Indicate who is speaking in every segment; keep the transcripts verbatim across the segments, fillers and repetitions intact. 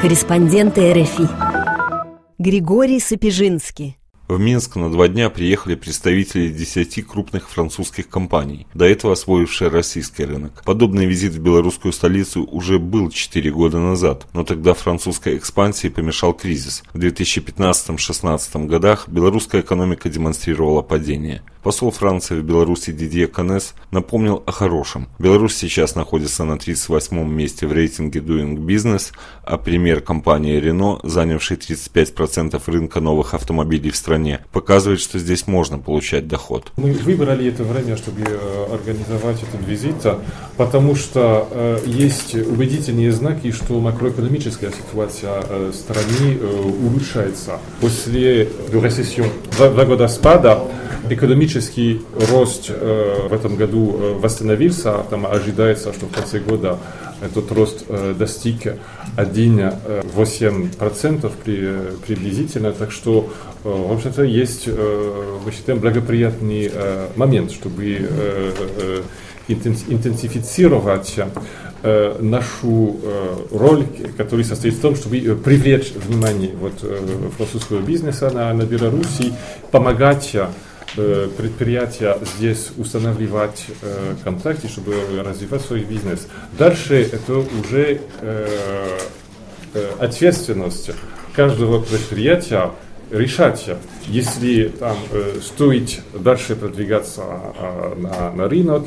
Speaker 1: Корреспонденты эр эф и. Григорий Сапежинский.
Speaker 2: В Минск на два дня приехали представители десяти крупных французских компаний, до этого освоившие российский рынок. Подобный визит в белорусскую столицу уже был четыре года назад, но тогда французской экспансии помешал кризис. В две тысячи пятнадцатом-шестнадцатом годах белорусская экономика демонстрировала падение. Посол Франции в Беларуси Дидье Канес напомнил о хорошем. Беларусь сейчас находится на тридцать восьмом месте в рейтинге Doing Business, а премьер компании Renault, занявший тридцать пять процентов рынка новых автомобилей в стране, показывает, что здесь можно получать доход.
Speaker 3: Мы выбрали это время, чтобы организовать этот визит, потому что э, есть убедительные знаки, что макроэкономическая ситуация э, страны э, улучшается. После рецессии, два, два года спада, экономический рост э, в этом году э, восстановился, там ожидается, что в конце года этот рост э, достиг один целых восемь десятых процента при, приблизительно, так что э, в общем-то есть, э, мы считаем, благоприятный э, момент, чтобы э, э, интенсифицировать э, нашу э, роль, которая состоит в том, чтобы привлечь внимание вот, э, французского бизнеса на, на Беларуси, помогать предприятия здесь устанавливать э, контакты, чтобы развивать свой бизнес. Дальше это уже э, э, ответственность каждого предприятия решать, если там э, стоит дальше продвигаться э, на, на рынок,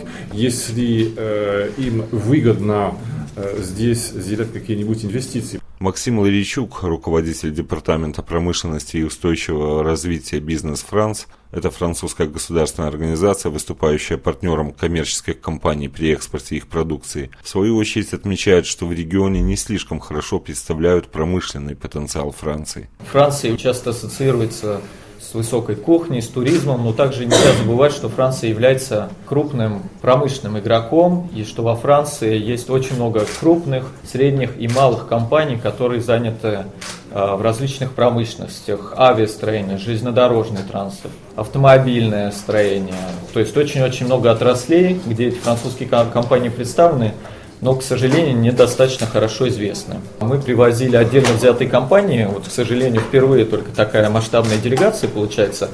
Speaker 3: если э, им выгодно э, здесь сделать какие-нибудь инвестиции.
Speaker 2: Максим Ларичук, руководитель Департамента промышленности и устойчивого развития Бизнес Франс, это французская государственная организация, выступающая партнером коммерческих компаний при экспорте их продукции, в свою очередь отмечает, что в регионе не слишком хорошо представляют промышленный потенциал Франции.
Speaker 4: Франция часто ассоциируется с высокой кухней, с туризмом, но также нельзя забывать, что Франция является крупным промышленным игроком, и что во Франции есть очень много крупных, средних и малых компаний, которые заняты э, в различных промышленностях: авиастроение, железнодорожный транспорт, автомобильное строение. То есть очень-очень много отраслей, где эти французские компании представлены, но, к сожалению, недостаточно хорошо известны. Мы привозили отдельно взятые компании, вот, к сожалению, впервые только такая масштабная делегация получается,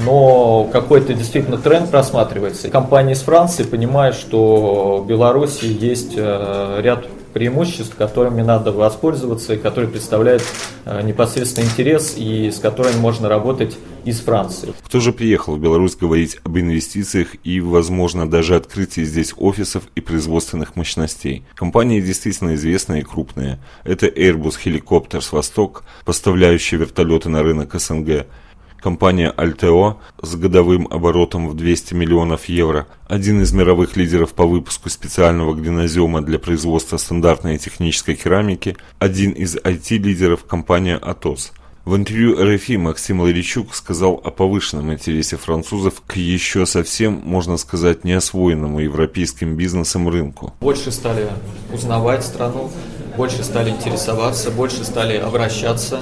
Speaker 4: но какой-то действительно тренд просматривается. Компании из Франции понимают, что в Беларуси есть ряд преимуществ, которыми надо воспользоваться и которые представляют непосредственный интерес и с которыми можно работать из Франции.
Speaker 2: Кто же приехал в Беларусь говорить об инвестициях и, возможно, даже открытии здесь офисов и производственных мощностей? Компании действительно известные и крупные. Это Airbus Helicopters Восток, поставляющий вертолеты на рынок эс эн гэ. Компания Альтео с годовым оборотом в двести миллионов евро, один из мировых лидеров по выпуску специального глинозема для производства стандартной технической керамики, один из ай ти-лидеров компания Атос. В интервью эр эф и Максим Ларичук сказал о повышенном интересе французов к еще совсем, можно сказать, неосвоенному европейским бизнесом рынку.
Speaker 4: Больше стали узнавать страну, больше стали интересоваться, больше стали обращаться.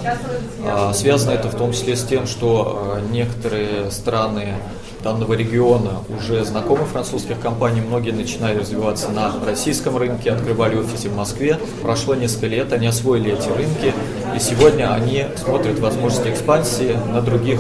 Speaker 4: Связано это в том числе с тем, что некоторые страны данного региона уже знакомы французских компаний, многие начинали развиваться на российском рынке, открывали офисы в Москве. Прошло несколько лет, они освоили эти рынки, и сегодня они смотрят возможности экспансии на других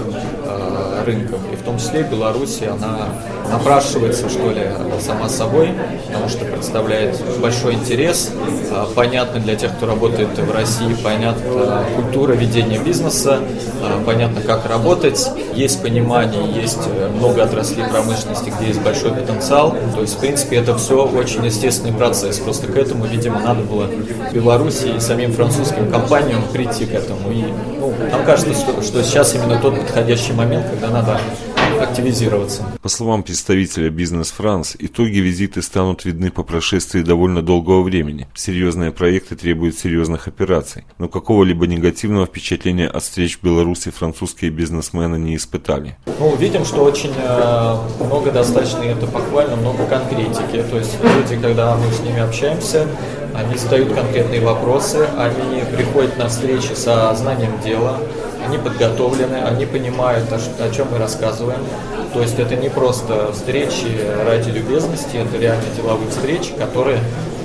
Speaker 4: э, рынках. И в том числе Беларусь, она напрашивается, что ли, сама собой, потому что представляет большой интерес. Э, понятно для тех, кто работает в России, понятна культура ведения бизнеса, э, понятно, как работать, есть понимание, есть много отраслей промышленности, где есть большой потенциал. То есть, в принципе, это все очень естественный процесс. Просто к этому, видимо, надо было Беларуси и самим французским компаниям прийти к этому. И ну, нам кажется, что, что сейчас именно тот подходящий момент, когда надо активизироваться.
Speaker 2: По словам представителя Бизнес Франс, итоги визита станут видны по прошествии довольно долгого времени. Серьезные проекты требуют серьезных операций, но какого-либо негативного впечатления от встреч в Беларуси французские бизнесмены не испытали.
Speaker 4: Ну, видим, что очень э, много достаточно, это похвально, много конкретики. То есть люди, когда мы с ними общаемся, они задают конкретные вопросы, они приходят на встречи со знанием дела, они подготовлены, они понимают, о, о чем мы рассказываем. То есть это не просто встречи ради любезности, это реально деловые встречи, которые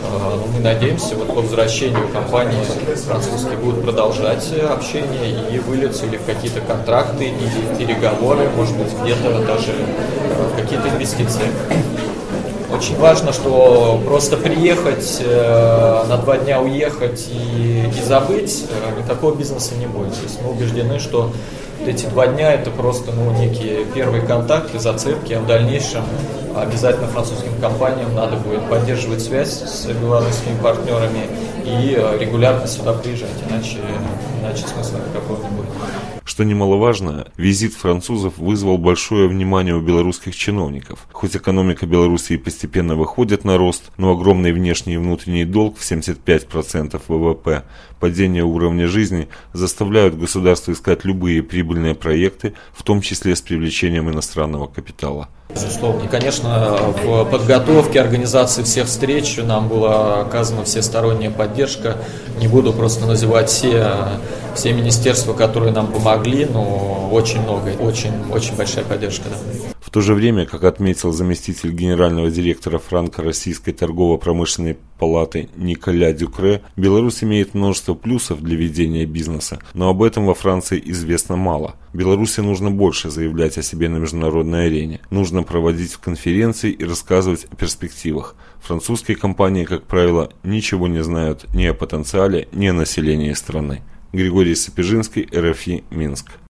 Speaker 4: Но мы надеемся, вот по возвращению компании французские будут продолжать общение и выльются или в какие-то контракты, или в переговоры, может быть, где-то даже в какие-то инвестиции. Очень важно, что просто приехать, на два дня уехать и, и забыть, никакого бизнеса не будет. То есть мы убеждены, что эти два дня это просто ну, некие первые контакты, зацепки, а в дальнейшем обязательно французским компаниям надо будет поддерживать связь с белорусскими партнерами и регулярно сюда приезжать, иначе, иначе смысла никакого не будет.
Speaker 2: Что немаловажно, визит французов вызвал большое внимание у белорусских чиновников. Хоть экономика Белоруссии постепенно выходит на рост, но огромный внешний и внутренний долг в семьдесят пять процентов вэ вэ пэ, падение уровня жизни заставляют государство искать любые прибыльные проекты, в том числе с привлечением иностранного капитала.
Speaker 4: Безусловно. И, конечно, в подготовке, организации всех встреч нам была оказана всесторонняя поддержка. Не буду просто называть все, все министерства, которые нам помогли, но очень много, очень, очень большая поддержка. Да.
Speaker 2: В то же время, как отметил заместитель генерального директора Франко-Российской торгово-промышленной палаты Николя Дюкре, Беларусь имеет множество плюсов для ведения бизнеса, но об этом во Франции известно мало. Беларуси нужно больше заявлять о себе на международной арене. Нужно проводить конференции и рассказывать о перспективах. Французские компании, как правило, ничего не знают ни о потенциале, ни о населении страны. Григорий Сапежинский, эр эф и, Минск.